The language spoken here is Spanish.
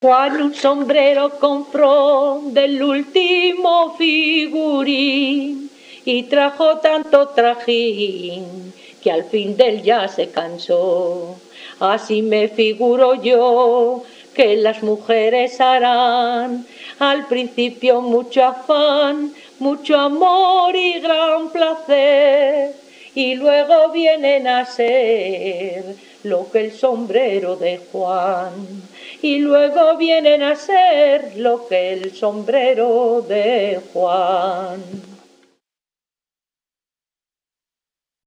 Juan un sombrero compró del último figurín y trajo tanto trajín que al fin del ya se cansó. Así me figuro yo que las mujeres harán al principio mucho afán, mucho amor y gran placer, y luego vienen a ser lo que el sombrero de Juan, y luego vienen a ser lo que el sombrero de Juan.